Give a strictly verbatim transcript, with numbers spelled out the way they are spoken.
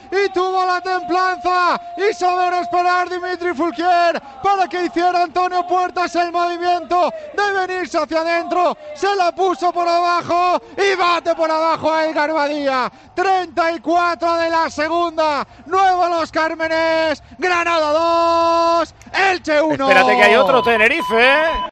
y tuvo la templanza y saber esperar Dimitri Fourquier para que hiciera Antonio Puertas el movimiento de venirse hacia adentro. Se la puso por abajo y bate por abajo a Edgar Badía. treinta y cuatro de la segunda. Nuevo Los Cármenes. Granada dos, Elche uno. Espérate que hay otro Tenerife, ¿eh?